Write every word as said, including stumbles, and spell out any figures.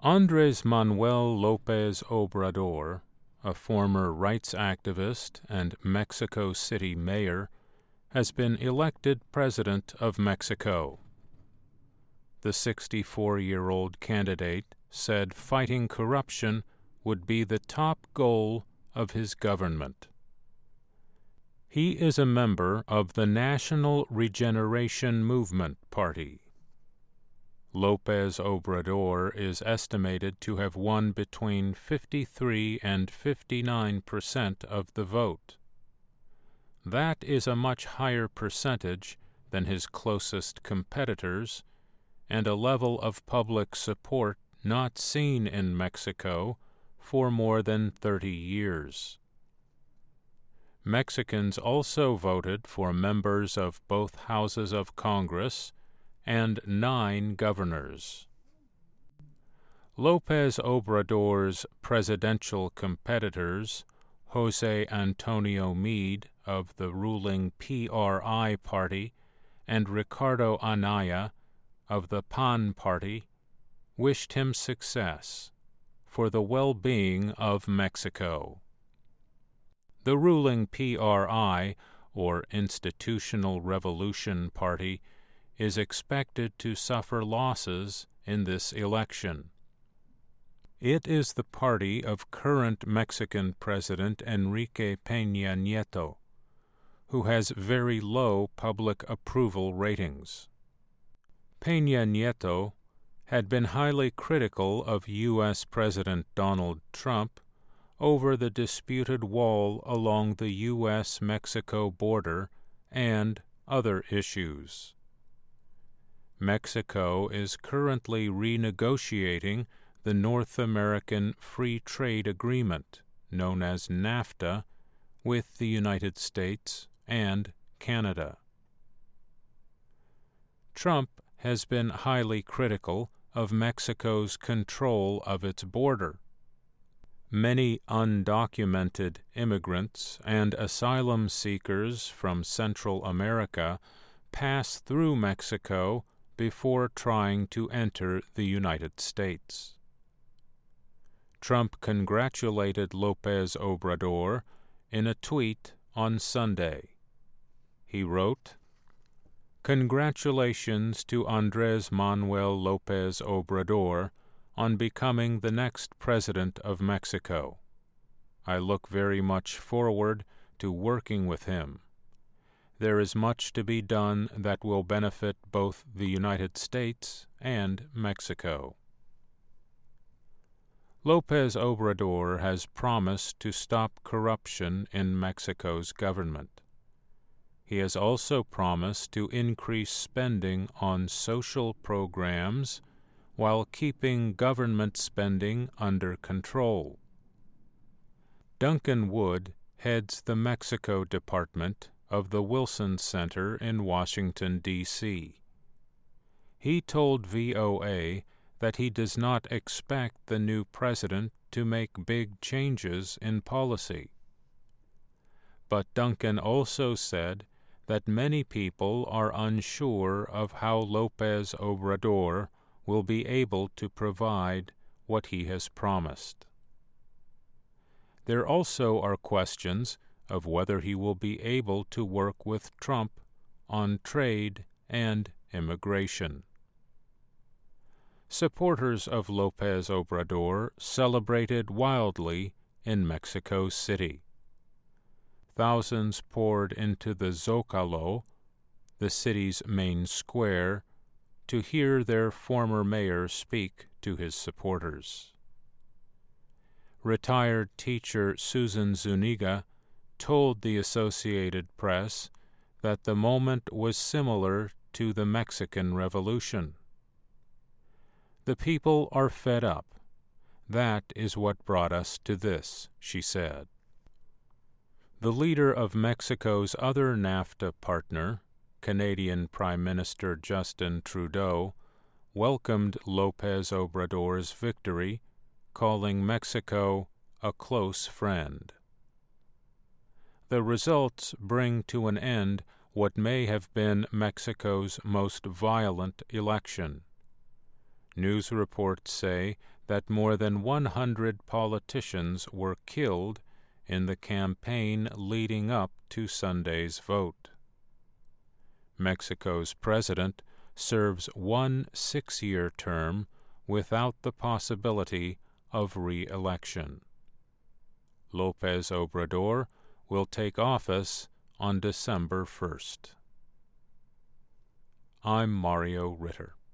Andrés Manuel López Obrador, a former rights activist and Mexico City mayor, has been elected President of Mexico. The sixty-four-year-old candidate said fighting corruption would be the top goal of his government. He is a member of the National Regeneration Movement Party. López Obrador is estimated to have won between fifty-three and fifty-nine percent of the vote. That is a much higher percentage than his closest competitors, and a level of public support not seen in Mexico for more than thirty years. Mexicans also voted for members of both houses of Congress and nine governors. López Obrador's presidential competitors, José Antonio Meade of the ruling P R I party and Ricardo Anaya of the P A N party, wished him success for the well-being of Mexico. The ruling P R I, or Institutional Revolution Party, is expected to suffer losses in this election. It is the party of current Mexican President Enrique Peña Nieto, who has very low public approval ratings. Peña Nieto had been highly critical of U S President Donald Trump over the disputed wall along the U S Mexico border and other issues. Mexico is currently renegotiating the North American Free Trade Agreement, known as NAFTA, with the United States and Canada. Trump has been highly critical of Mexico's control of its border. Many undocumented immigrants and asylum seekers from Central America pass through Mexico before trying to enter the United States. Trump congratulated López Obrador in a tweet on Sunday. He wrote, "Congratulations to Andrés Manuel López Obrador on becoming the next President of Mexico. I look very much forward to working with him. There is much to be done that will benefit both the United States and Mexico." López Obrador has promised to stop corruption in Mexico's government. He has also promised to increase spending on social programs while keeping government spending under control. Duncan Wood heads the Mexico Department of the Wilson Center in Washington, D C He told V O A that he does not expect the new president to make big changes in policy. But Duncan also said that many people are unsure of how López Obrador will be able to provide what he has promised. There also are questions of whether he will be able to work with Trump on trade and immigration. Supporters of López Obrador celebrated wildly in Mexico City. Thousands poured into the Zócalo, the city's main square, to hear their former mayor speak to his supporters. Retired teacher Susan Zuniga told the Associated Press that the moment was similar to the Mexican Revolution. "The people are fed up. That is what brought us to this," she said. The leader of Mexico's other NAFTA partner, Canadian Prime Minister Justin Trudeau, welcomed López Obrador's victory, calling Mexico a close friend. The results bring to an end what may have been Mexico's most violent election. News reports say that more than one hundred politicians were killed in the campaign leading up to Sunday's vote. Mexico's president serves one six-year term without the possibility of re-election. López Obrador will take office on December first. I'm Mario Ritter.